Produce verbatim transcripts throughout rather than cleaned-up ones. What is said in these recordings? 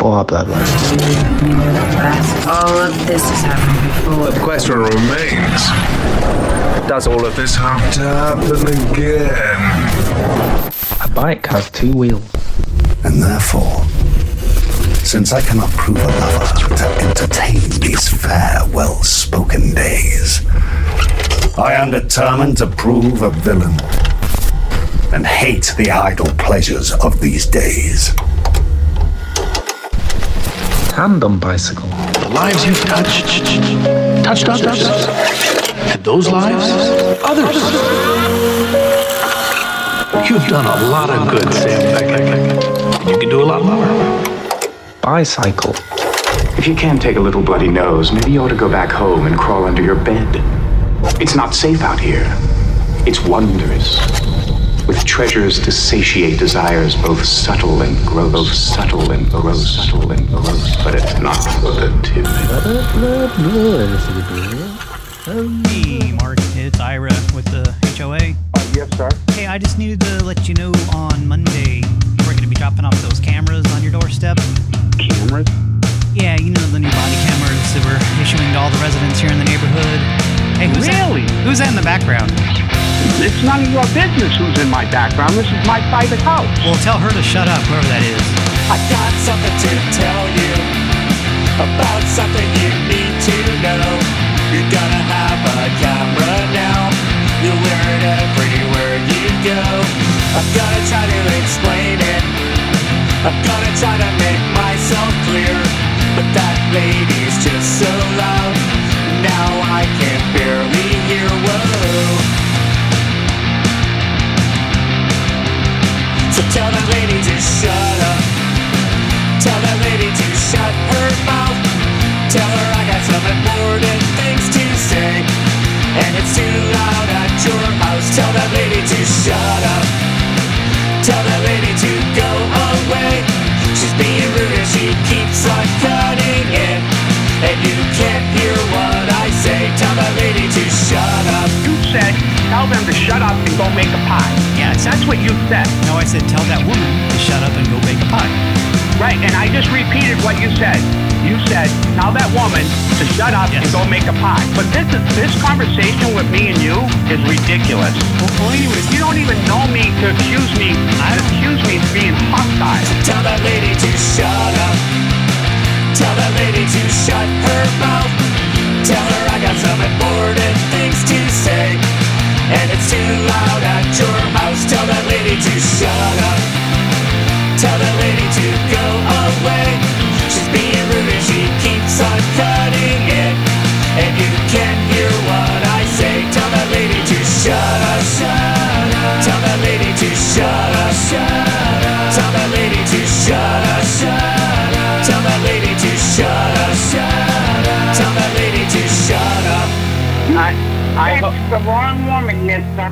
for our bloodlines. All of this has happened before. The question remains, does all of this have to happen again? A bike has two wheels. And therefore, since I cannot prove a lover to entertain these fair, well-spoken days, I am determined to prove a villain and hate the idle pleasures of these days. Tandem bicycle. The lives you've touched, touched others. And those lives, others. You've done a lot of good, Sam Beckett. You can do a lot more. Bicycle. If you can't take a little bloody nose, maybe you ought to go back home and crawl under your bed. It's not safe out here. It's wondrous, with treasures to satiate desires both subtle and gross, both subtle and gross, subtle and gross, but it's not for the timid. Hey, Mark, it's Ira with the H O A. Uh, yes, sir. Hey, I just needed to let you know on Monday we're going to be dropping off those cameras on your doorstep. Cameras? Yeah, you know the new body cameras that we're issuing to all the residents here in the neighborhood. Hey, who's Really? That? Who's that in the background? It's none of your business who's in my background. This is my private house. Well, tell her to shut up, whoever that is. I got something to tell you about something you need to know. You're gonna have a camera now. You'll wear it everywhere you go. I'm gonna try to explain it. I'm gonna try to make myself clear. But that lady's just so loud. Now I can barely hear. Whoa. So tell that lady to shut up. Tell that lady to shut her mouth. Tell her I got some important things to say, and it's too loud at your house. Tell that lady to shut up. Tell that lady to go away. She's being rude and she keeps on cutting in, and you can't hear what I say. Tell that lady to shut up. You said, tell them to shut up and go make a pie. Yeah, it's, That's what you said. No, I said tell that woman to shut up and go bake a pie. Right, and I just repeated what you said. You said, tell that woman to shut up Yes. and go make a pie. But this is, this conversation with me and you is ridiculous. Well, anyways, You don't even know me to accuse me, I to don't- accuse me of being hostile. Tell that lady to shut up. Tell that lady to shut her mouth. Tell her I got some important things to say, and it's too loud at your house. Tell that lady to shut up. Tell that lady to go away. She's being rude and she keeps on cutting in, and you can't hear what I say. Tell that lady to shut up. Shut up. Tell that lady to shut up. Shut up. Tell that lady to shut up. Shut up. Tell that lady to shut up. Shut up. Tell that lady to shut up. I, I, it's the wrong woman, mister.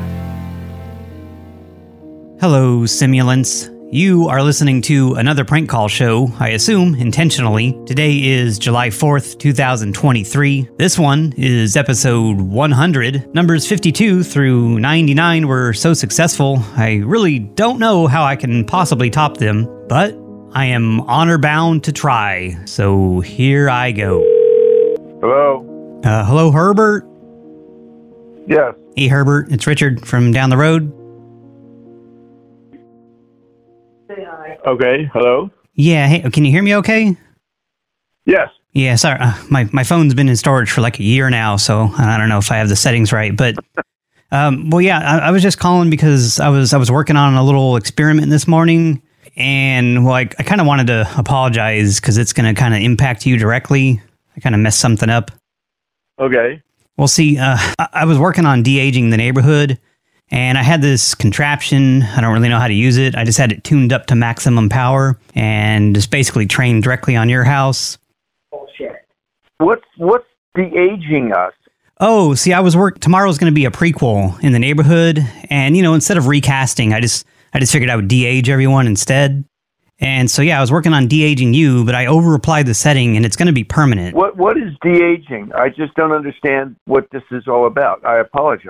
hello, simulants. You are listening to another prank call show, I assume, intentionally. Today is July fourth, two thousand twenty-three. This one is episode one hundred. Numbers fifty-two through ninety-nine were so successful, I really don't know how I can possibly top them, but I am honor-bound to try, so here I go. Hello? Uh, hello, Herbert? Yes. Hey, Herbert, it's Richard from down the road. Okay, hello? Yeah, hey, can you hear me okay? Yes. Yeah, sorry. Uh, my, my phone's been in storage for like a year now, so I don't know if I have the settings right. But, um, well, yeah, I, I was just calling because I was I was working on a little experiment this morning. And, well, I, I kind of wanted to apologize because it's going to kind of impact you directly. I kind of messed something up. Okay. Well, see, uh, I, I was working on de-aging the neighborhood. And I had this contraption. I don't really know how to use it. I just had it tuned up to maximum power and just basically trained directly on your house. Bullshit. What's, what's de-aging us? Oh, see, I was work. Tomorrow's going to be a prequel in the neighborhood. And, you know, instead of recasting, I just I just figured I would de-age everyone instead. And so, yeah, I was working on de-aging you, but I over-applied the setting and it's going to be permanent. What What is de-aging? I just don't understand what this is all about. I apologize.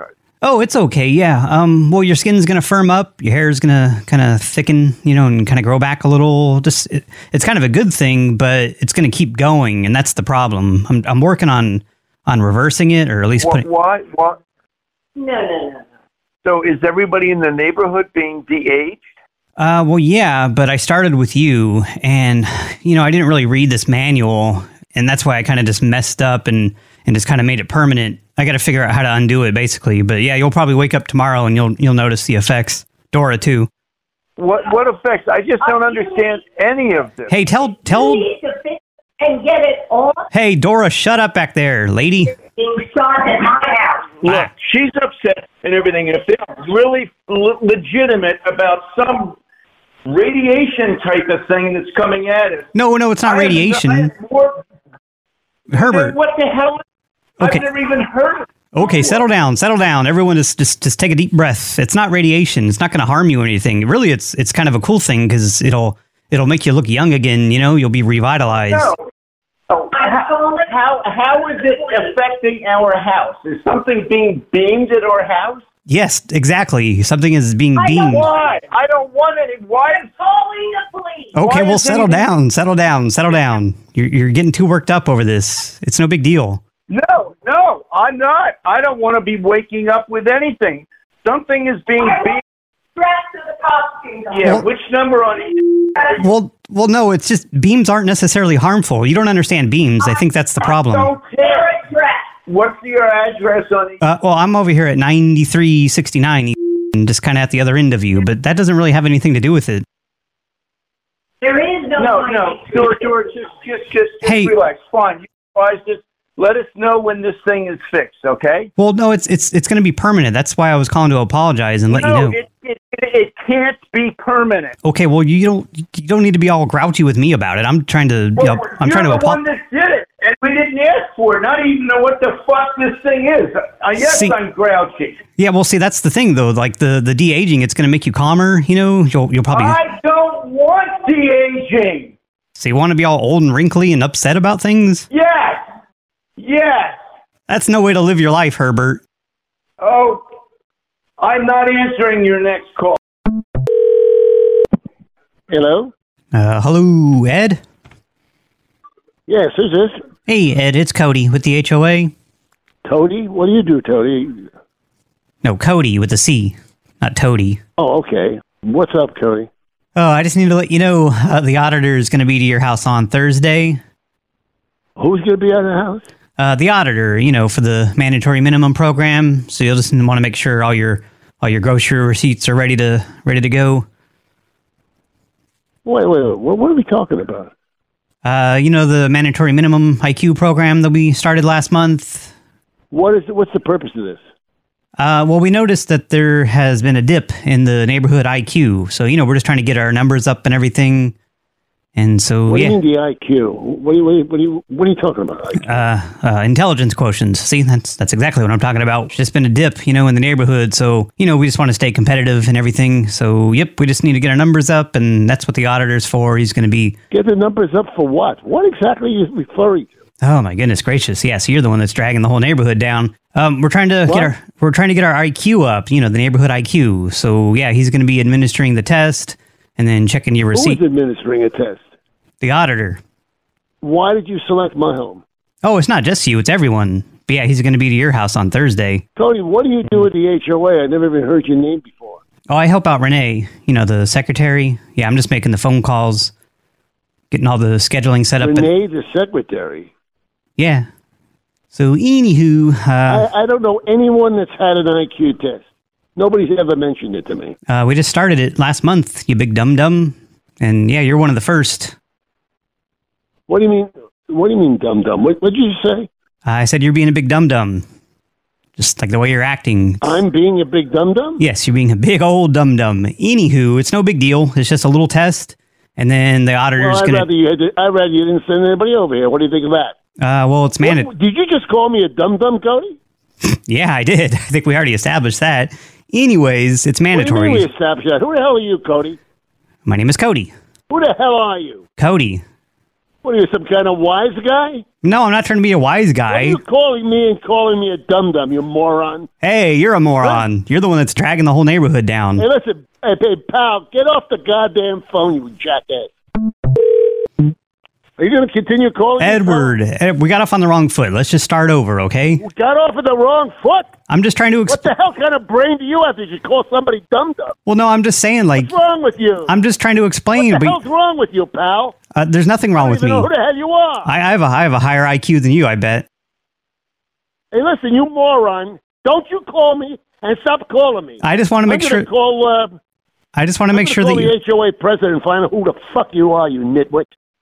Oh, it's okay. Yeah. Um. Well, your skin's gonna firm up. Your hair's gonna kind of thicken, you know, and kind of grow back a little. Just it, it's kind of a good thing, but it's gonna keep going, and that's the problem. I'm I'm working on on reversing it, or at least Wh- putting. Why? What? No, no, no. So is everybody in the neighborhood being de-aged? Uh. Well, yeah, but I started with you, and you know, I didn't really read this manual, and that's why I kind of just messed up and and just kind of made it permanent. I got to figure out how to undo it, basically. But yeah, you'll probably wake up tomorrow and you'll you'll notice the effects. Dora too. What what effects? I just don't understand any of this. Hey, tell tell. You need to fix and get it off. Hey, Dora, shut up back there, lady. Being shot at my house. Look, she's upset and everything. If they're really le- legitimate about some radiation type of thing that's coming at us. No, no, it's not I have- radiation. I have more- Herbert. What the hell? Okay. I've never even heard of it. Okay, settle down, settle down. Everyone just just just take a deep breath. It's not radiation. It's not going to harm you or anything. Really, it's it's kind of a cool thing because it'll it'll make you look young again. You know, you'll be revitalized. No. Oh, how, how how is it affecting our house? Is something being beamed at our house? Yes, exactly. Something is being beamed. Why? I don't want it. Why is Calling the police. Okay, why well, is settle anything- down, settle down, settle down. You're you're getting too worked up over this. It's no big deal. No, no, I'm not. I don't want to be waking up with anything. Something is being beamed. Dress to the costume. Yeah, Well- which number on each? Well, well, no. It's just beams aren't necessarily harmful. You don't understand beams. I think that's the problem. Don't care. What's your address on each? Uh, well, I'm over here at ninety-three sixty-nine, and just kind of at the other end of you, but that doesn't really have anything to do with it. There is no. No, no, George, George, just, just, just, just Hey. relax. Fine. You guys just let us know when this thing is fixed, okay? Well, no, it's it's it's going to be permanent. That's why I was calling to apologize and let no, you know. it, it, it, it can't be permanent. Okay, well, you don't you don't need to be all grouchy with me about it. I'm trying to, you Well, know, I'm you're trying to the apo- one that did it, and we didn't ask for it. Not even know what the fuck this thing is. Uh, yes, See- I'm grouchy. Yeah, well, see, that's the thing though. Like the the de-aging, it's going to make you calmer. You know, you'll you'll probably. I don't want de-aging. So you want to be all old and wrinkly and upset about things? Yes, yes. That's no way to live your life, Herbert. Oh, I'm not answering your next call. Hello? Uh, hello, Ed? Yes, who's this? Hey, Ed, it's Cody with the H O A. Cody? What do you do, Cody? No, Cody with a C, not Toady. Oh, okay. What's up, Cody? Oh, I just need to let you know uh, the auditor is going to be to your house on Thursday. Who's going to be at the house? Uh, the auditor, you know, for the mandatory minimum program. So you'll just want to make sure all your all your grocery receipts are ready to ready to go. Wait, wait, wait. What, what are we talking about? Uh, you know, the mandatory minimum I Q program that we started last month. What is? What's the purpose of this? Uh, well, we noticed that there has been a dip in the neighborhood I Q. So, you know, we're just trying to get our numbers up and everything. And so, What yeah. do you mean the I Q? What are you, what are you, what are you, what are you talking about? I Q? Uh, uh, intelligence quotients. See, that's that's exactly what I'm talking about. It's just been a dip, you know, in the neighborhood. So, you know, we just want to stay competitive and everything. So, yep, we just need to get our numbers up, and that's what the auditor's for. He's going to be... Get the numbers up for what? What exactly are you referring to? Oh, my goodness gracious. Yeah, so you're the one that's dragging the whole neighborhood down. Um, we're trying to What? get our we're trying to get our I Q up, you know, the neighborhood I Q. So, yeah, he's going to be administering the test and then checking your Who receipt. is administering a test? The auditor. Why did you select my home? Oh, it's not just you, it's everyone. But yeah, he's going to be to your house on Thursday. Tony, what do you do with the H O A? I never even heard your name before. Oh, I help out Renee, you know, the secretary. Yeah, I'm just making the phone calls, getting all the scheduling set up. and- Renee, the secretary. yeah. So, anywho, uh, I, I don't know anyone that's had an I Q test. Nobody's ever mentioned it to me. uh, we just started it last month, you big dum-dum. And yeah, you're one of the first. What do you mean? What do you mean, dum dum? What did you say? I said you're being a big dum-dum. Just like the way you're acting. I'm being a big dum dum? Yes, you're being a big old dum-dum. Anywho, it's no big deal. It's just a little test. And then the auditor's Well, I'd going rather you had to, I'd rather you didn't send anybody over here. What do you think of that? Uh, well, it's mandatory. What- did you just call me a dum dum, Cody? Yeah, I did. I think we already established that. Anyways, it's What do mandatory. you mean we established that? Who the hell are you, Cody? My name is Cody. Who the hell are you? Cody. What are you, some kind of wise guy? No, I'm not trying to be a wise guy. Why are you calling me and calling me a dum-dum, you moron? Hey, you're a moron. You're the one that's dragging the whole neighborhood down. Hey, listen, hey, hey, pal, get off the goddamn phone, you jackass. Are you going to continue calling me, Edward, Ed, we got off on the wrong foot. Let's just start over, okay? We got off of the wrong foot? I'm just trying to... What the hell kind of brain do you have that you call somebody dum-dum? Well, no, I'm just saying, like... What's wrong with you? I'm just trying to explain. What the but, hell's wrong with you, pal? Uh, there's nothing wrong I don't with even me. know who the hell you are. I, I have a I have a higher I Q than you, I bet. Hey, listen, you moron. Don't you call me and stop calling me. I just want to make I'm sure... gonna call, uh, I just want to make sure call that the you... H O A president and find out who the fuck you are, you nitwit.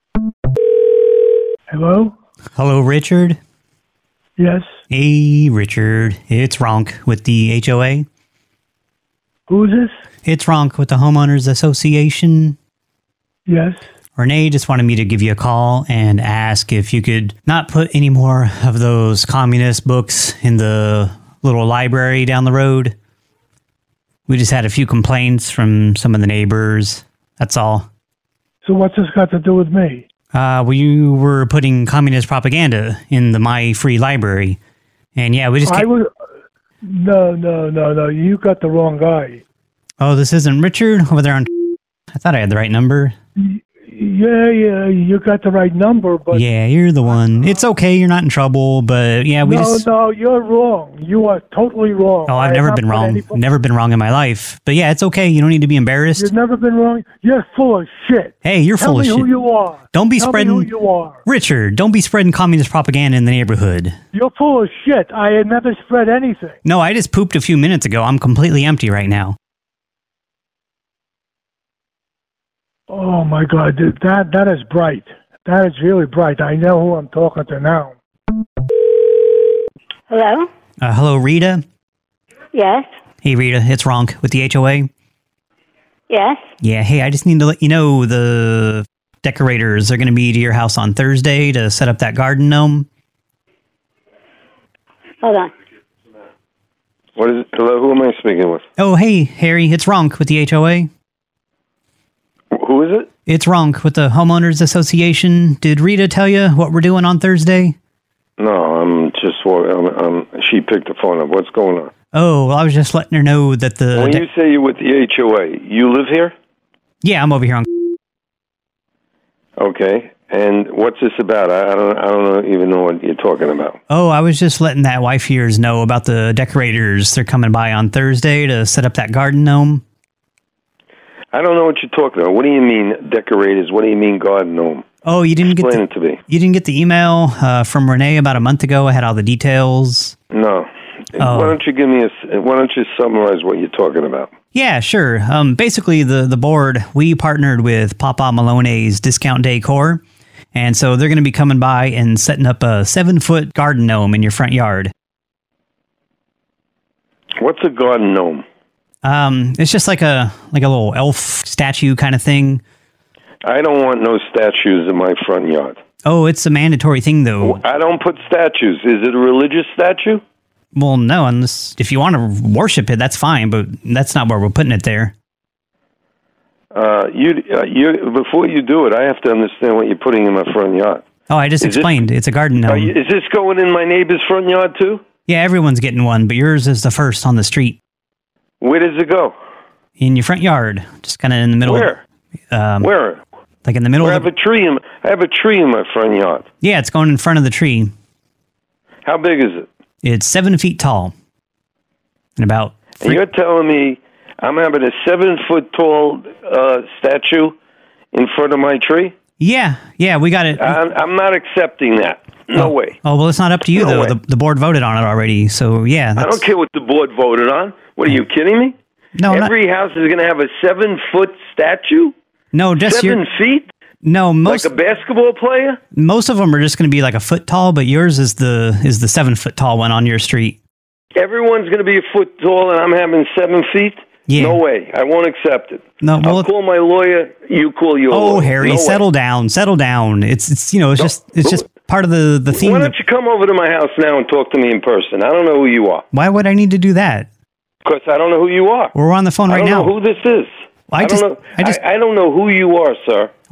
Hello? Hello, Richard? Yes? Hey, Richard. It's Ronk with the H O A. Who is this? It's Ronk with the Homeowners Association. Yes? Renee just wanted me to give you a call and ask if you could not put any more of those communist books in the little library down the road. We just had a few complaints from some of the neighbors. That's all. So what's this got to do with me? Uh, well, you were putting communist propaganda in the My Free Library. And yeah, we just... I would... No, no, no, no. You got the wrong guy. Oh, this isn't Richard over there on... I thought I had the right number. Yeah, yeah, you got the right number, but... Yeah, you're the one. It's okay, you're not in trouble, but yeah, we no, just... No, no, you're wrong. You are totally wrong. Oh, I've I never have been not put wrong. anybody- Never been wrong in my life. But yeah, it's okay. You don't need to be embarrassed. You've never been wrong? You're full of shit. Hey, you're Tell full of me shit. who you are. Don't be Tell spreading... me who you are. Richard, don't be spreading communist propaganda in the neighborhood. You're full of shit. I had never spread anything. No, I just pooped a few minutes ago. I'm completely empty right now. Oh, my God. dude, That That is bright. That is really bright. I know who I'm talking to now. Hello? Uh, hello, Rita? Yes? Hey, Rita, it's Ronk with the H O A. Yes? Yeah, hey, I just need to let you know the decorators are going to be to your house on Thursday to set up that garden gnome. Hold on. What is it? Hello, who am I speaking with? Oh, hey, Harry, it's Ronk with the H O A. Who is it? It's Ronk with the Homeowners Association. Did Rita tell you what we're doing on Thursday? No, I'm just, I'm, I'm, she picked the phone up. What's going on? Oh, well, I was just letting her know that the... When you say you're with the H O A, you live here? Yeah, I'm over here on... Okay, and what's this about? I, I don't I don't even know what you're talking about. Oh, I was just letting that wife of yours know about the decorators. They're coming by on Thursday to set up that garden gnome. I don't know what you're talking about. What do you mean decorators? What do you mean garden gnome? Oh, you didn't Explain get the, it to me. You didn't get the email uh, from Renee about a month ago? I had all the details. No. Oh. Why don't you give me a? Why don't you summarize what you're talking about? Yeah, sure. Um, basically, the the board, we partnered with Papa Malone's Discount Decor, and so they're going to be coming by and setting up a seven foot garden gnome in your front yard. What's a garden gnome? Um, it's just like a like a little elf statue kind of thing. I don't want no statues in my front yard. Oh, it's a mandatory thing, though. I don't put statues. Is it a religious statue? Well, no, unless if you want to worship it, that's fine, but that's not where we're putting it there. Uh, you, uh, you, before you do it, I have to understand what you're putting in my front yard. Oh, I just is explained. This, it's a garden gnome. You, is this going in my neighbor's front yard, too? Yeah, everyone's getting one, but yours is the first on the street. Where does it go? In your front yard, just kind of in the middle. Where? Of, um, Where? Like in the middle Where of I have a tree in. I have a tree in my front yard. Yeah, it's going in front of the tree. How big is it? It's seven feet tall. And about. And you're telling me I'm having a seven foot tall uh, statue in front of my tree? Yeah, yeah, we got it. I'm, I'm not accepting that. No oh. way. Oh, well, it's not up to you, no though. The, the board voted on it already, so yeah. I don't care what the board voted on. What, are you kidding me? No, Every not... house is going to have a seven-foot statue? No, just Seven your... feet? No, most... Like a basketball player? Most of them are just going to be like a foot tall, but yours is the is the seven-foot tall one on your street. Everyone's going to be a foot tall, and I'm having seven feet? Yeah. No way. I won't accept it. No, well, I'll call my lawyer. You call your Oh, lawyer. Harry, no settle way. down. Settle down. It's, it's you know, it's no, just it's just part of the, the theme. Why don't you come over to my house now and talk to me in person? I don't know who you are. Why would I need to do that? Because I don't know who you are. We're on the phone right now. now. I don't know who this is. Well, I, I, just, don't know, I just, I, I don't know who you are, sir.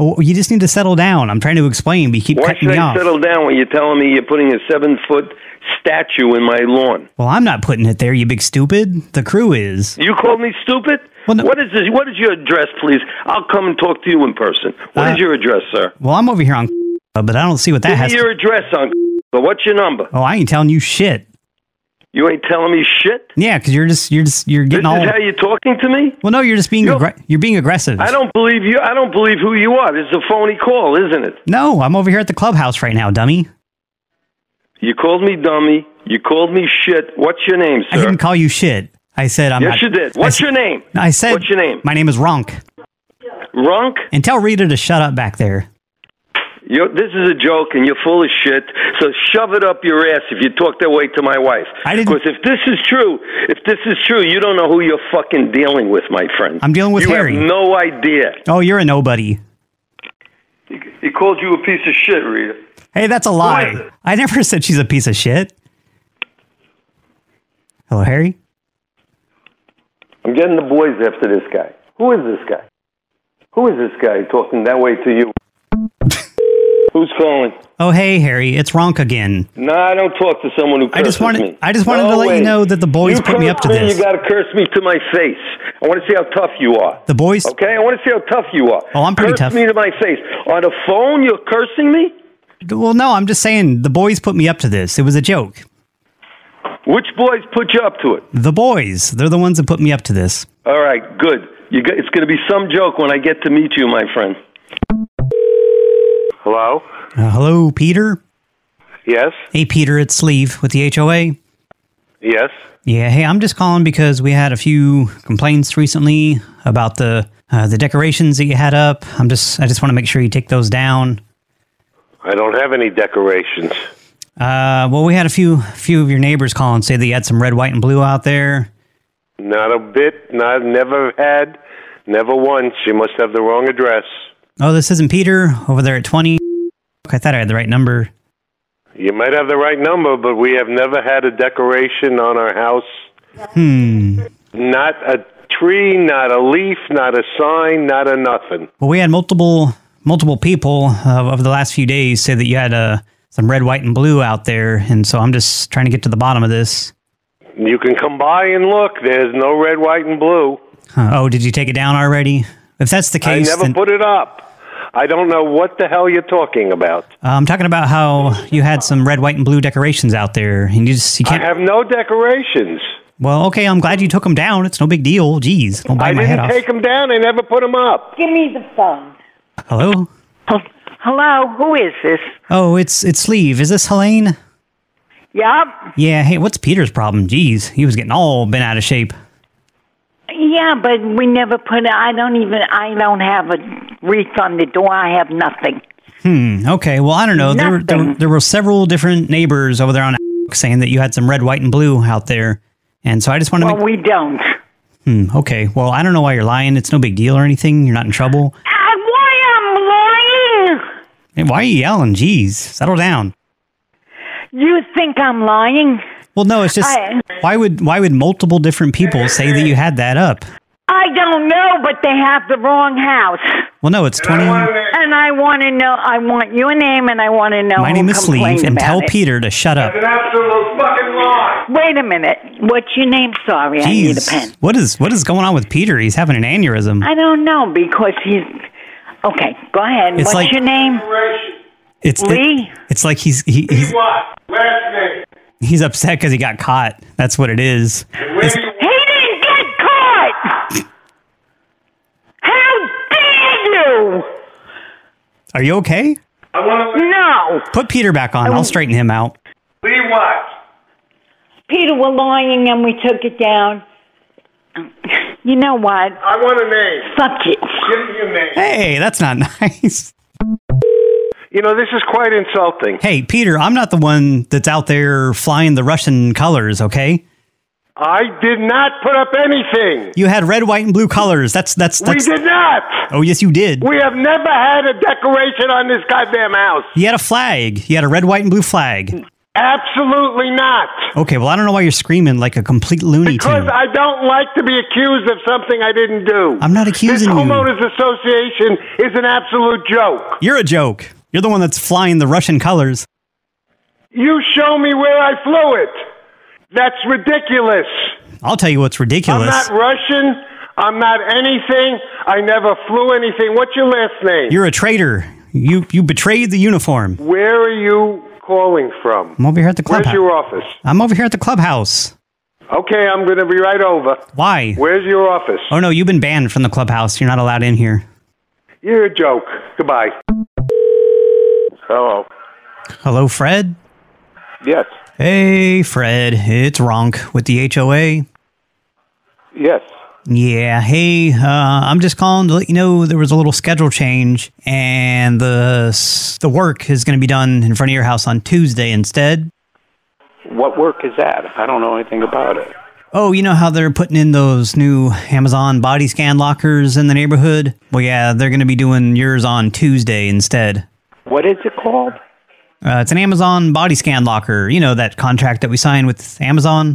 Oh, you just need to settle down. I'm trying to explain, but you keep Why cutting should me I off. settle down when you're telling me you're putting a seven-foot statue in my lawn? Well, I'm not putting it there, you big stupid. The crew is. You called me stupid? Well, no. What is this? What is your address, please? I'll come and talk to you in person. What Uh, is your address, sir? Well, I'm over here on but I don't see what that Give has me your address on. But what's your number? Oh, I ain't telling you shit. You ain't telling me shit. Yeah, because you're just you're just you're This getting all. is how you're talking to me. Well, no, you're just being You're- aggr- you're being aggressive. I don't believe you. I don't believe who you are. This is a phony call, isn't it? No, I'm over here at the clubhouse right now, dummy. You called me dummy. You called me shit. What's your name, I sir? didn't call you shit. I said I'm yes, not. you did. I What's s- your name? I said. What's your name? My name is Ronk. Ronk? And tell Rita to shut up back there. You're, this is a joke, and you're full of shit. So shove it up your ass if you talk that way to my wife. I didn't. Because if this is true, if this is true, you don't know who you're fucking dealing with, my friend. I'm dealing with you Harry. You have no idea. Oh, you're a nobody. He, he called you a piece of shit, Rita. Hey, that's a Who is lie. it? I never said she's a piece of shit. Hello, Harry? I'm getting the boys after this guy. Who is this guy? Who is this guy talking that way to you? Who's calling? Oh, hey, Harry. It's Ronk again. No, I don't talk to someone who curses I just wanted. me. I just wanted No to let way. you know that the boys you put me up to curse me, this. You got to curse me to my face. I want to see how tough you are. The boys. Okay, I want to see how tough you are. Oh, I'm pretty curse tough. me to my face. On the phone, you're cursing me? Well, no, I'm just saying the boys put me up to this. It was a joke. Which boys put you up to it? The boys. They're the ones that put me up to this. All right, good. You got, it's going to be some joke when I get to meet you, my friend. Hello? Uh, hello, Peter? Yes? Hey, Peter, it's Sleeve with the H O A. Yes? Yeah, hey, I'm just calling because we had a few complaints recently about the uh, the decorations that you had up. I'm just, I just want to make sure you take those down. I don't have any decorations. Uh, well, we had a few few of your neighbors call and say that you had some red, white, and blue out there. Not a bit. Not, never had. Never once. You must have the wrong address. Oh, this isn't Peter over there at twenty. I thought I had the right number. You might have the right number, but we have never had a decoration on our house. Hmm. Not a tree, not a leaf, not a sign, not a nothing. Well, we had multiple multiple people uh, over the last few days say that you had uh, some red, white, and blue out there, and so I'm just trying to get to the bottom of this. You can come by and look. There's no red, white, and blue. Huh. Oh, did you take it down already? If that's the case, I never then put it up. I don't know what the hell you're talking about. uh, I'm talking about how you had some red, white, and blue decorations out there, and you just you I can't. have no decorations. Well, okay, I'm glad you took them down. It's no big deal. Jeez, don't bite I my head didn't off. take them down. I never put them up. Give me the phone. Hello. Hello, who is this? Oh, it's it's Sleeve. Is this Helene? Yup. Yeah. Hey, what's Peter's problem? Jeez, he was getting all bent out of shape. Yeah, but we never put. I don't even. I don't have a wreath on the door. I have nothing. Hmm. Okay. Well, I don't know. There, were- there, Nothing. there were several different neighbors over there on saying that you had some red, white, and blue out there, and so I just want to Well, make. we don't. Hmm. Okay. Well, I don't know why you're lying. It's no big deal or anything. You're not in trouble. Uh, why I'm lying? Hey, why are you yelling? Jeez, settle down. You think I'm lying? Well, no. It's just I- why would why would multiple different people say that you had that up? I don't know, but they have the wrong house. Well, no. It's twenty. And I want to know. I want your name, and I want to know. My who name is complained Sleeve, and about tell it. Peter to shut up. An absolute fucking lie. Wait a minute. What's your name? Sorry, I need a Jeez, pen. what is what is going on with Peter? He's having an aneurysm. I don't know because he's. Okay, go ahead. It's What's like- your name? It's Lee? It, it's like he's he, he's What? Last name. he's upset because he got caught. That's what it is. It's- He didn't get caught! How dare you! are you okay? I want to No! Put Peter back on. I'll straighten him out. leave what? Peter, we're lying and we took it down. You know what? I want a name. Fuck you. Give me your name. Hey, that's not nice. You know, this is quite insulting. Hey, Peter, I'm not the one that's out there flying the Russian colors, okay? I did not put up anything. You had red, white, and blue colors. That's that's that's. We did not. Oh, yes, you did. We have never had a decoration on this goddamn house. You had a flag. You had a red, white, and blue flag. Absolutely not. Okay, well, I don't know why you're screaming like a complete Looney Because Tune. I don't like to be accused of something I didn't do. I'm not accusing this you. Homeowners Association is an absolute joke. You're a joke. You're the one that's flying the Russian colors. You show me where I flew it. That's ridiculous. I'll tell you what's ridiculous. I'm not Russian. I'm not anything. I never flew anything. What's your last name? You're a traitor. You you betrayed the uniform. Where are you calling from? I'm over here at the clubhouse. Where's your office? I'm over here at the clubhouse. Okay, I'm going to be right over. Why? Where's your office? Oh, no, you've been banned from the clubhouse. You're not allowed in here. You're a joke. Goodbye. Hello. Hello, Fred? Yes. Hey, Fred. It's Ronk with the H O A. Yes. Yeah, hey, uh, I'm just calling to let you know there was a little schedule change, and the the work is going to be done in front of your house on Tuesday instead. What work is that? I don't know anything about it. Oh, you know how they're putting in those new Amazon body scan lockers in the neighborhood? Well, yeah, they're going to be doing yours on Tuesday instead. What is it called? Uh, it's an Amazon body scan locker. You know, that contract that we signed with Amazon?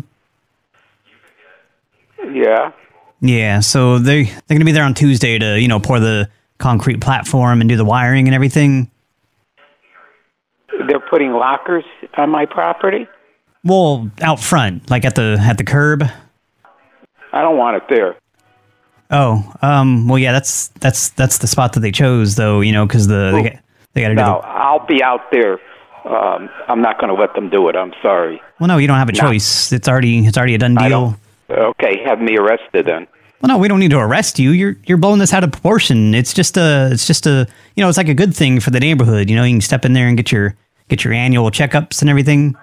Yeah. Yeah, so they they're going to be there on Tuesday to, you know, pour the concrete platform and do the wiring and everything. They're putting lockers on my property? Well, out front, like at the at the curb. I don't want it there. Oh, um, well, yeah, that's that's that's the spot that they chose, though, you know, because the they, got- they got to do No, the... I'll be out there. Um, I'm not going to let them do it. I'm sorry. Well, no, you don't have a No. choice. It's already it's already a done I deal. Okay, have me arrested then. Well, no, we don't need to arrest you. You're you're blowing this out of proportion. It's just a it's just a you know it's like a good thing for the neighborhood. You know, you can step in there and get your get your annual checkups and everything.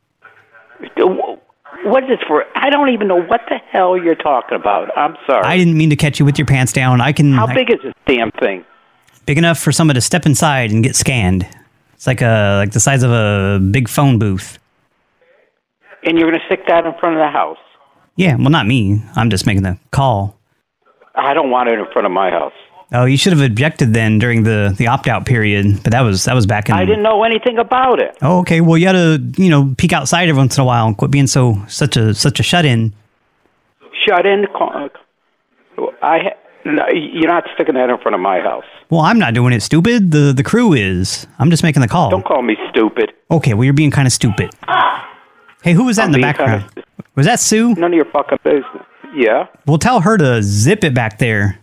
What is this for? I don't even know what the hell you're talking about. I'm sorry. I didn't mean to catch you with your pants down. I can. How I- big is this damn thing? Big enough for someone to step inside and get scanned. It's like a like the size of a big phone booth. And you're going to stick that in front of the house? Yeah, well, not me. I'm just making the call. I don't want it in front of my house. Oh, you should have objected then during the, the opt-out period, but that was that was back in... I didn't know anything about it. Oh, okay. Well, you got to, you know, peek outside every once in a while and quit being so such a such a shut-in. Shut in? Call- I ha- no, you're not sticking that in front of my house. Well, I'm not doing it, stupid. The the crew is. I'm just making the call. Don't call me stupid. Okay, well, you're being kind of stupid. Hey, who was that I'm in the being background? kinda- Was that Sue? None of your fucking business. Yeah? Well, tell her to zip it back there.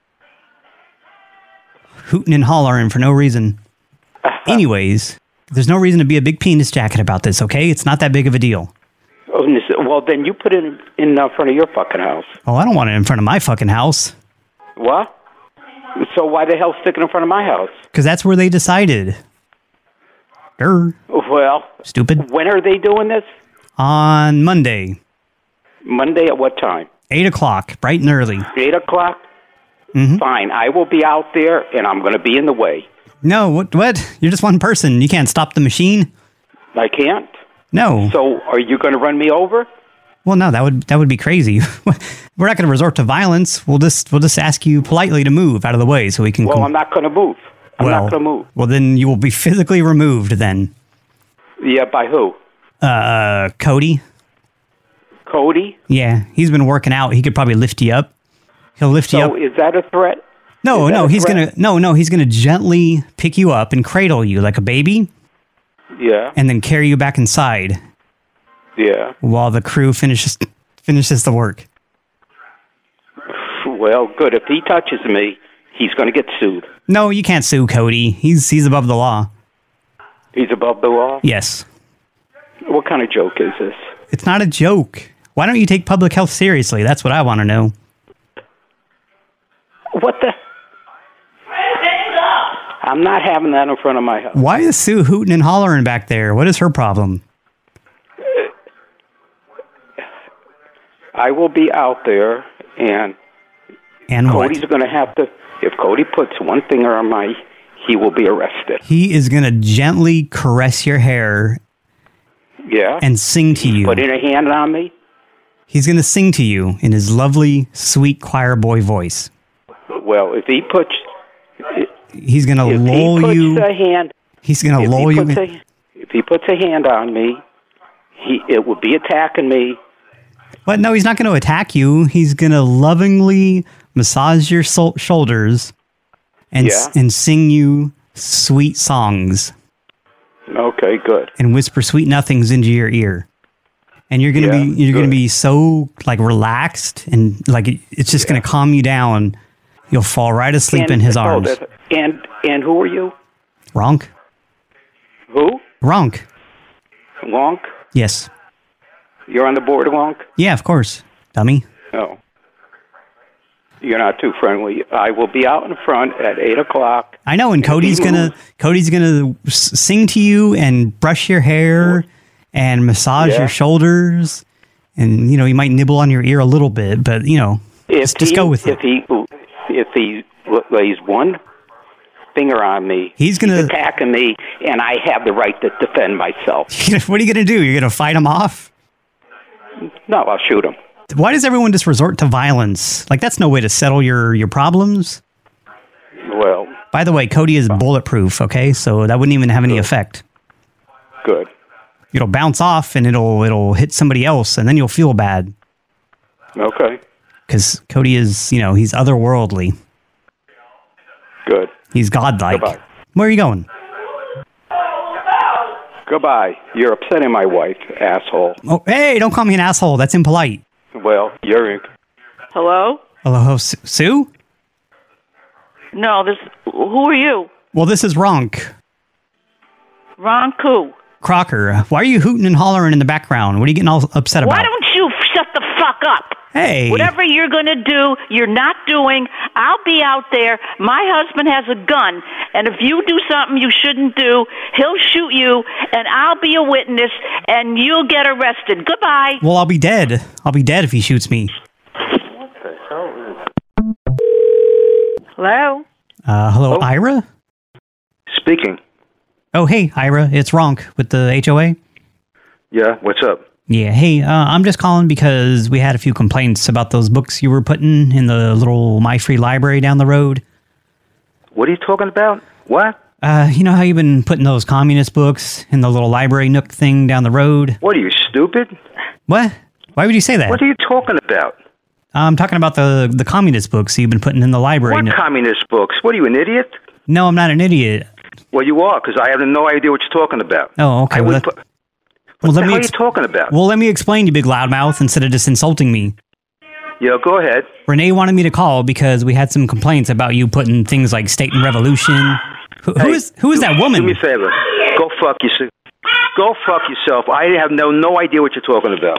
Hooting and hollering for no reason. Anyways, there's no reason to be a big penis jacket about this, okay? It's not that big of a deal. Oh, and this- well, then you put it in, in uh, front of your fucking house. Oh, I don't want it in front of my fucking house. What? So why the hell stick it in front of my house? Because that's where they decided. Grr. Well, Stupid. when are they doing this? On Monday, Monday at what time? eight o'clock, bright and early. eight o'clock? Mm-hmm. Fine, I will be out there, and I'm going to be in the way. No, what? What? You're just one person. You can't stop the machine? I can't? No. So are you going to run me over? Well, no, that would that would be crazy. We're not going to resort to violence. We'll just we'll just ask you politely to move out of the way so we can... Well, com- I'm not going to move. I'm well, not going to move. Well, then you will be physically removed then. Yeah, by who? Uh, Cody? Cody? Yeah, he's been working out. He could probably lift you up. He'll lift you up. So is that a threat? No, Is that no, a he's threat? gonna no, no, he's gonna gently pick you up and cradle you like a baby, Yeah, and then carry you back inside yeah. while the crew finishes finishes the work. Well, good. If he touches me, he's going to get sued. No, you can't sue Cody. He's he's above the law. He's above the law? Yes. What kind of joke is this? It's not a joke. Why don't you take public health seriously? That's what I want to know. What the? I'm not having that in front of my house. Why is Sue hooting and hollering back there? What is her problem? I will be out there, and And Cody's what? going to have to, if Cody puts one finger on my, he will be arrested. He is going to gently caress your hair Yeah? and sing to you. Putting a hand on me? He's going to sing to you in his lovely, sweet choir boy voice. Well, if he puts... He's going to if lull he puts you. a hand... He's going to if lull he you. puts In, a- If he puts a hand on me, he it would be attacking me. But no, he's not going to attack you. He's going to lovingly massage your so- shoulders and Yeah. and sing you sweet songs Okay, good. and whisper sweet nothings into your ear. And you're going to Yeah, be you're going to good. be so like relaxed and like it, it's just going to calm you down. You'll fall right asleep And- in his oh, arms. that- and and who are you? Ronk? Who? Ronk. Wonk? Yes. You're on the board, Wonk? Yeah, of course. Dummy. No. You're not too friendly. I will be out in front at eight o'clock. I know, and If he Cody's gonna moves- Cody's gonna s- sing to you and brush your hair and massage Yeah. your shoulders, and you know he might nibble on your ear a little bit, but you know If just, just he, go with if it. he if he lays one finger on me, He's gonna- attacking me, and I have the right to defend myself. What are you gonna do? You're gonna fight him off? No, I'll shoot him. Why does everyone just resort to violence? Like that's no way to settle your your problems. Well, By the way, Cody is bulletproof. Okay, so that wouldn't even have any effect. good. It'll bounce off and it'll it'll hit somebody else, and then you'll feel bad Okay, because Cody is you know he's otherworldly. good. He's godlike. Goodbye. Where are you going? Goodbye. You're upsetting my wife, asshole. Oh, hey, don't call me an asshole. That's impolite. Well, you're in. Hello? Hello, Su- Sue? No, this. Who are you? Well, this is Ronk. Ron Koo. Crocker. Why are you hooting and hollering in the background? What are you getting all upset about? Why don't you shut the fuck up? Hey. Whatever you're going to do, you're not doing. I'll be out there. My husband has a gun, and if you do something you shouldn't do, he'll shoot you, and I'll be a witness, and you'll get arrested. Goodbye. Well, I'll be dead. I'll be dead if he shoots me. Hello? Uh, hello, Ira? Speaking. Oh, hey, Ira. It's Ronk with the H O A. Yeah, what's up? Yeah, hey, uh, I'm just calling because we had a few complaints about those books you were putting in the little My Free Library down the road. What are you talking about? What? Uh, you know how you've been putting those communist books in the little library nook thing down the road? What are you, stupid? What? Why would you say that? What are you talking about? I'm talking about the the communist books you've been putting in the library. What nook. communist books? What are you, an idiot? No, I'm not an idiot. Well, you are, because I have no idea what you're talking about. Oh, okay. I Well, would that- put- well, what let the me hell are you ex- talking about? Well, let me explain, you big loudmouth, instead of just insulting me. Yeah, go ahead. Renee wanted me to call because we had some complaints about you putting things like State and Revolution. Who, who Hey, is who is do- that woman? Do me a favor. Go fuck yourself. Go fuck yourself. I have no no idea what you're talking about.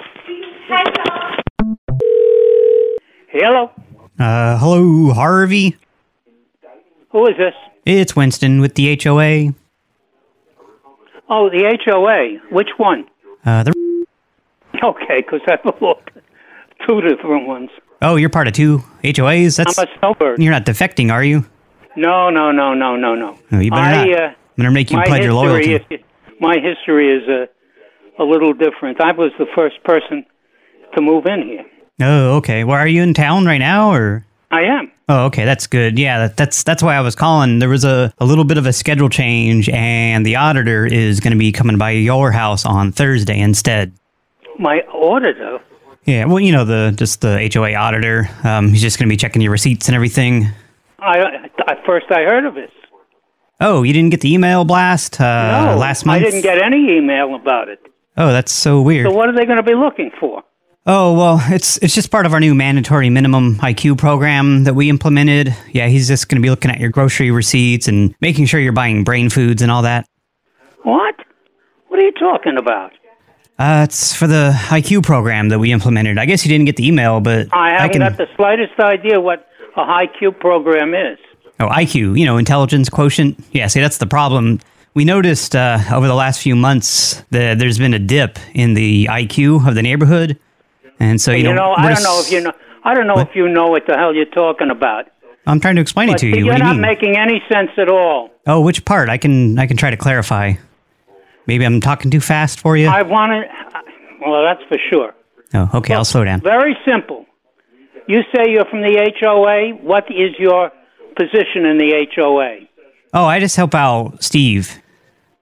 Hello? Uh, hello, Harvey. Who is this? It's Winston with the H O A. Oh, the H O A. Which one? Uh, the Okay, because I looked two different ones. oh, you're part of two H O As. That's I'm a snowbird. you're not defecting, are you? No, no, no, no, no, no. Oh, you better I, not. Uh, I'm gonna make you my pledge your history loyalty. Is, my history is a, a little different. I was the first person to move in here. Oh, okay. Well, are you in town right now, or? I am. Oh, okay, that's good. Yeah, that, that's that's why I was calling. There was a, a little bit of a schedule change, and the auditor is going to be coming by your house on Thursday instead. My auditor? Yeah, well, you know, the just the H O A auditor. Um, he's just going to be checking your receipts and everything. I, I First I heard of this. Oh, you didn't get the email blast uh, no, last month? I didn't get any email about it. Oh, that's so weird. So what are they going to be looking for? Oh, well, it's it's just part of our new mandatory minimum I Q program that we implemented. Yeah, he's just going to be looking at your grocery receipts and making sure you're buying brain foods and all that. What? What are you talking about? Uh, it's for the I Q program that we implemented. I guess you didn't get the email, but I haven't can... got the slightest idea what a high Q program is. Oh, I Q, you know, intelligence quotient. Yeah, see, that's the problem. We noticed uh, over the last few months that there's been a dip in the I Q of the neighborhood. And so, you, you know, know, I we're don't know if you know. I don't know What? if you know what the hell you're talking about. I'm trying to explain it But to you. You're What do you not mean? making any sense at all. Oh, which part? I can I can try to clarify. Maybe I'm talking too fast for you. I want to. Well, that's for sure. Oh, okay, I'll slow down. Very simple. You say you're from the H O A. What is your position in the H O A? Oh, I just help out Steve.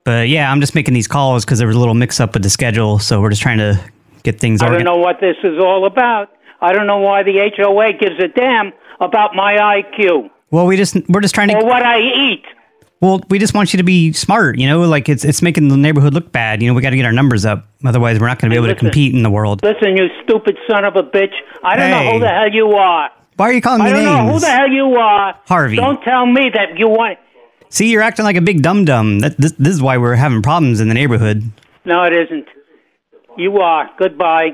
But yeah, I'm just making these calls because there was a little mix-up with the schedule, so we're just trying to get things I don't organized. know what this is all about. I don't know why the H O A gives a damn about my I Q. Well, we just we're just trying to. Or what I eat. Well, we just want you to be smart. You know, like it's it's making the neighborhood look bad. You know, we got to get our numbers up. Otherwise, we're not going to be able Listen. to compete in the world. Listen, you stupid son of a bitch. I don't Hey. know who the hell you are. Why are you calling me I don't names? know who the hell you are. Harvey. Don't tell me that you want... See, you're acting like a big dum-dum. That, this, this is why we're having problems in the neighborhood. No, it isn't. You are. Goodbye.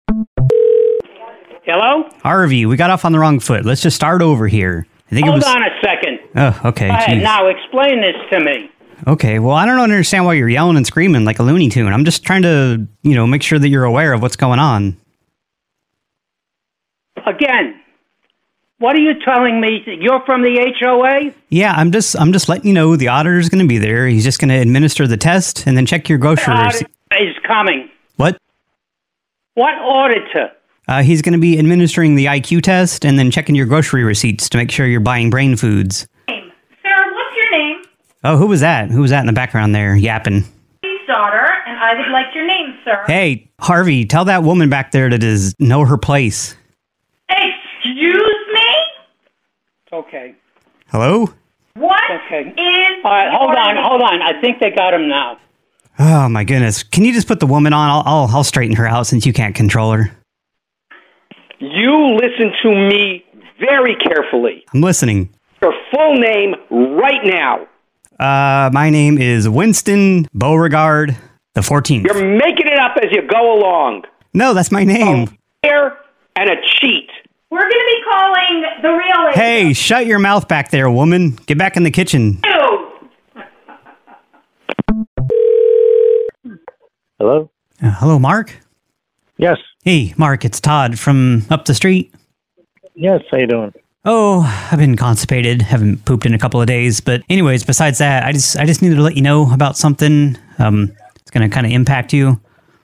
Hello? Harvey, we got off on the wrong foot. Let's just start over here. I think Hold it was... on a second. Oh, okay. Go ahead, Jeez. now explain this to me. Okay, well, I don't understand why you're yelling and screaming like a Looney Tune. I'm just trying to, you know, make sure that you're aware of what's going on. Again, what are you telling me? You're from the H O A? Yeah, I'm just I'm just letting you know the auditor's going to be there. He's just going to administer the test and then check your grocery receipt. Auditor is coming. What? What auditor? Uh, he's going to be administering the I Q test and then checking your grocery receipts to make sure you're buying brain foods. Sir, what's your name? Oh, who was that? Who was that in the background there yapping? Daughter, and I would like your name, sir. Hey, Harvey, tell that woman back there to just know her place. Excuse me? Okay. Hello? What Okay. is All right, hold your on, name? hold on. I think they got him now. Oh, my goodness. Can you just put the woman on? I'll, I'll, I'll straighten her out since you can't control her. You listen to me very carefully. I'm listening. Your full name right now. Uh, my name is Winston Beauregard the fourteenth. You're making it up as you go along. No, that's my name. Here and a cheat. We're going to be calling the real agent. Hey, shut your mouth back there, woman. Get back in the kitchen. Hello? Uh, hello, Mark? Yes. Hey, Mark, it's Todd from up the street. Yes, how you doing? Oh, I've been constipated. Haven't pooped in a couple of days. But anyways, besides that, I just I just needed to let you know about something. Um, it's going to kind of impact you.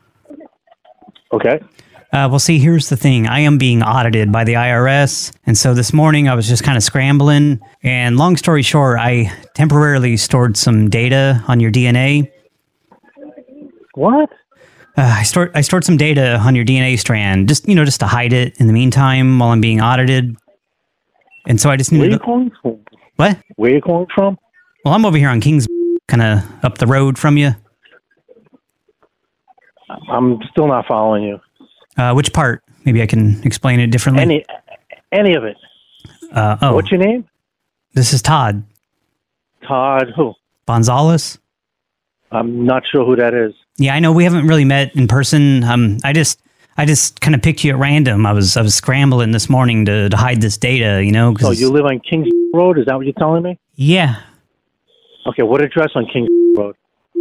Okay. Uh, well, see, here's the thing. I am being audited by the I R S. And so this morning I was just kind of scrambling. And long story short, I temporarily stored some data on your D N A. What? Uh, I stored I stored some data on your D N A strand, just you know, just to hide it in the meantime while I'm being audited. And so I just needed. Where are you to, calling from? What? Where are you calling from? Well, I'm over here on Kings, kind of up the road from you. I'm still not following you. Uh, which part? Maybe I can explain it differently. Any, any of it. Uh, oh. What's your name? This is Todd. Todd who? Gonzalez. I'm not sure who that is. Yeah, I know we haven't really met in person. Um, I just, I just kind of picked you at random. I was, I was scrambling this morning to, to hide this data. You know, 'cause So you live on Kings Road? Is that what you're telling me? Yeah. Okay, what address on Kings Road?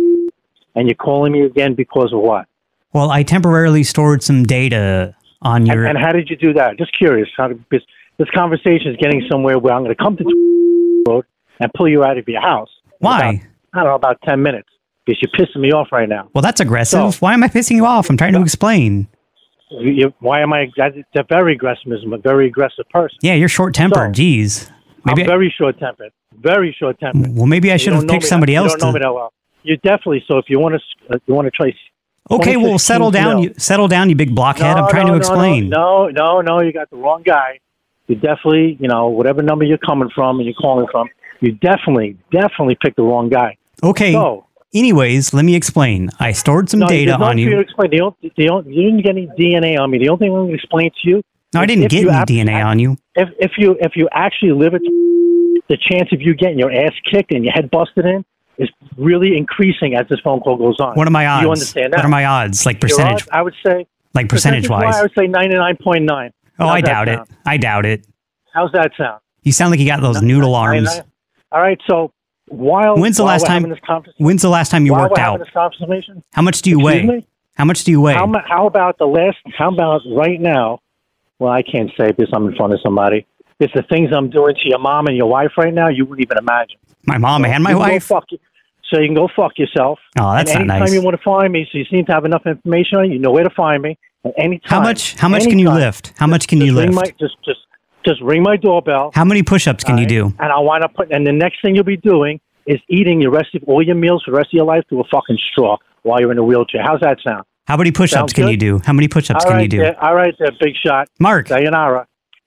And you're calling me again because of what? Well, I temporarily stored some data on your. And, and how did you do that? Just curious. How did, this, this conversation is getting somewhere where I'm going to come to Road and pull you out of your house. Why? About, I don't know, about ten minutes. Because you're pissing me off right now. Well, that's aggressive. So- Why am I pissing you off? I'm trying to explain. You, you, why am I? That's a very aggressive. I'm a very aggressive person. Yeah, you're short-tempered. So, Jeez. Maybe I'm very short-tempered. Very short-tempered. Well, maybe I You should don't have know picked me somebody that, else You don't know to- me that well. You definitely. So if you want to, uh, you want to try. Okay, well, twenty fifteen settle down. no. You settle down, you big blockhead. No, I'm trying no, to no, explain. No, no, no, you got the wrong guy. You definitely, you know, whatever number you're coming from and you're calling from, you definitely, definitely picked the wrong guy. Okay. So, Anyways, let me explain. I stored some no, data there's no on for you. to explain. The only, the only, you didn't get any D N A on me. The only thing I'm going to explain to you. No, I is didn't if get you any ab- D N A on you. If if you if you actually live it, the chance of you getting your ass kicked and your head busted in is really increasing as this phone call goes on. What are my odds? You understand that? What are my odds? Like Your percentage? odds, I would say. Like percentage-wise? I would say ninety-nine point nine. Oh, How's I that doubt it. sound? I doubt it. How's that sound? You sound like you got those noodle arms. ninety-nine? All right, so while When's the while last we're time? having this conversation, When's the last time you while worked we're out? having this conversation, How much do you Excuse weigh? me? How much do you weigh? How, mu- how about the last? How about right now? Well, I can't say because I'm in front of somebody. It's the things I'm doing to your mom and your wife right now. You wouldn't even imagine. My mom and my You can go wife. fuck you. So you can go fuck yourself. Oh, that's and not anytime nice. you want to find me, so you seem to have enough information on you, you know where to find me. At any time. How much? How much can you anytime. lift? How much can you Just ring lift? My, just, just, just ring my doorbell. How many push-ups can you do? And I'll wind up putting. And the next thing you'll be doing is eating your rest of all your meals for the rest of your life through a fucking straw while you're in a wheelchair. How's that sound? How many push-ups Sounds can good? you do? How many push-ups All can right you do? there, all right there, big shot. Mark. Sayonara.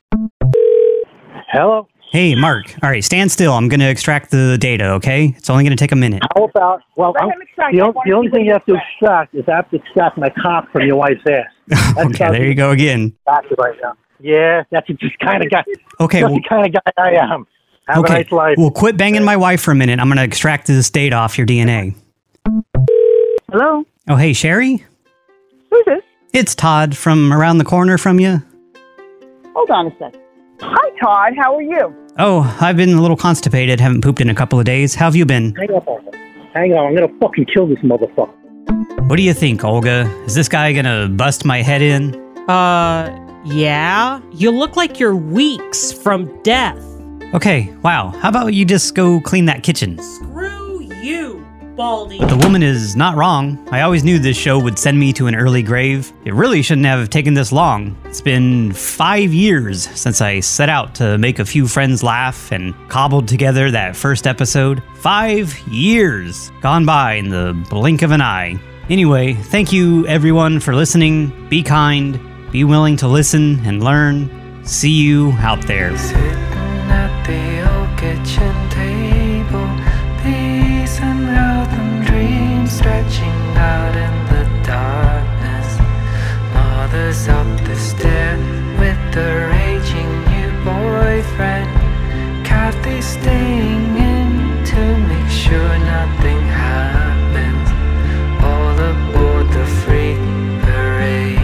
Hello? Hey, Mark. All right, stand still. I'm going to extract the data, okay? It's only going to take a minute. How about, well, Let I'm- him extract. the, I only, wanna the only see what thing he you have to extract is I have to extract my cock from your wife's ass. That's Okay, there you go again. exactly right now. Yeah, that's the kind of guy. Okay, That's well- the kind of guy I am. Have okay, a nice life. well, quit banging my wife for a minute. I'm going to extract this data off your D N A. Hello? Oh, hey, Sherry? Who's this? It's Todd from around the corner from you. Hold on a sec. Hi, Todd. How are you? Oh, I've been a little constipated. Haven't pooped in a couple of days. How have you been? Hang on, hang on. I'm gonna fucking kill this motherfucker. What do you think, Olga? Is this guy going to bust my head in? Uh, yeah? You look like you're weeks from death. Okay, wow. How about you just go clean that kitchen? Screw you, Baldy. But the woman is not wrong. I always knew this show would send me to an early grave. It really shouldn't have taken this long. It's been five years since I set out to make a few friends laugh and cobbled together that first episode. Five years gone by in the blink of an eye. Anyway, thank you everyone for listening. Be kind, be willing to listen and learn. See you out there. At the old kitchen table, peace and health and dreams stretching out in the darkness. Mother's up the stair with the raging new boyfriend. Kathy's staying in to make sure nothing happens. All aboard the freak parade.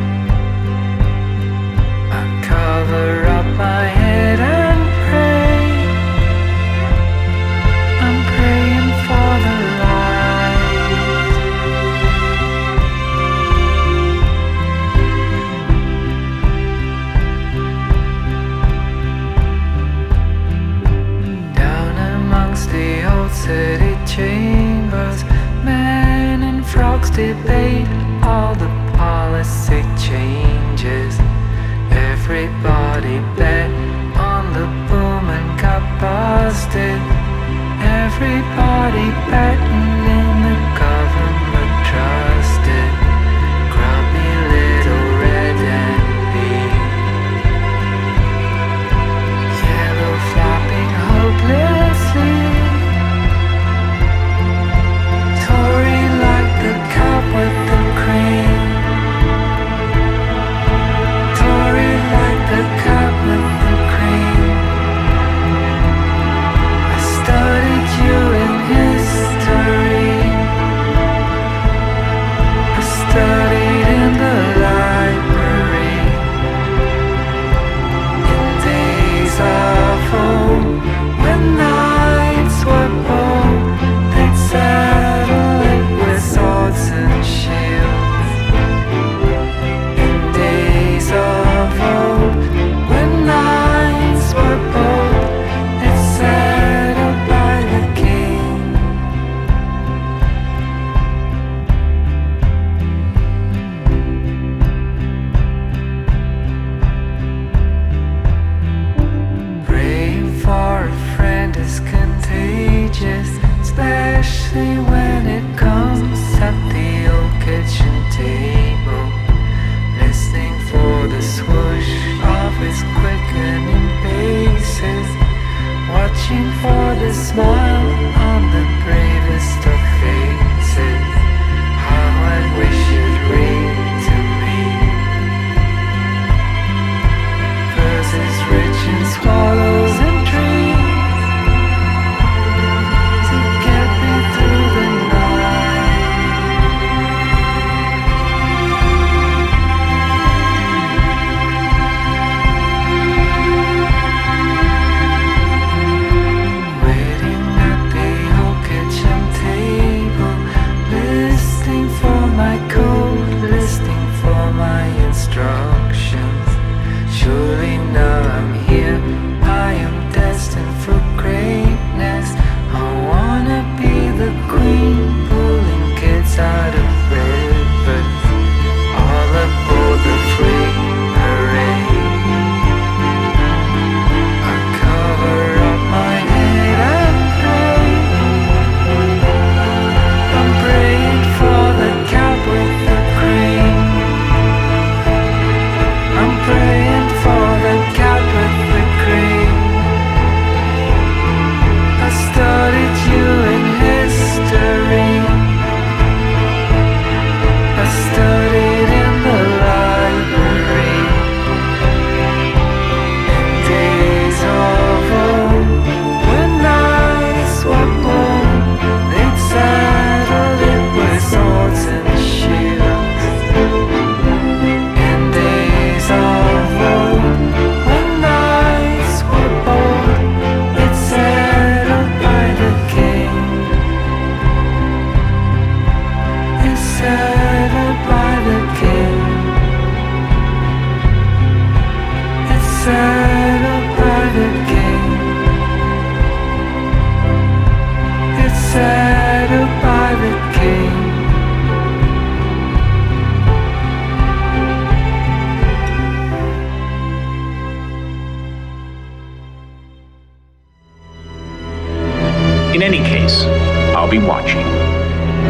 I cover up my head and pray. I'm praying for the light. Down amongst the old city chambers, men and frogs debate all the policy changes. Everybody bet on the boom and got busted. Everybody betting in the government trusted. Grubby little red and pink. Yellow flopping hopelessly. Tory like the cup with the cream. Tory like the cup with the cream. I studied you in history.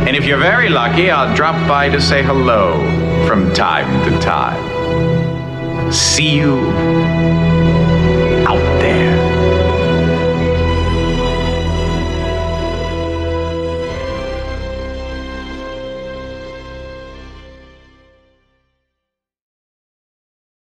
And if you're very lucky, I'll drop by to say hello from time to time. See you